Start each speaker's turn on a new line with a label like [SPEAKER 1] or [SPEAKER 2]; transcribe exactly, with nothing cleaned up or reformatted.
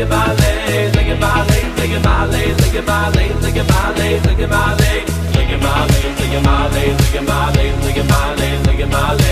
[SPEAKER 1] it my legs, look at my legs, look at my legs, look at my legs, look at my legs, look at my legs, look at my legs, look at my legs, look at my legs, look at my legs, look at my legs.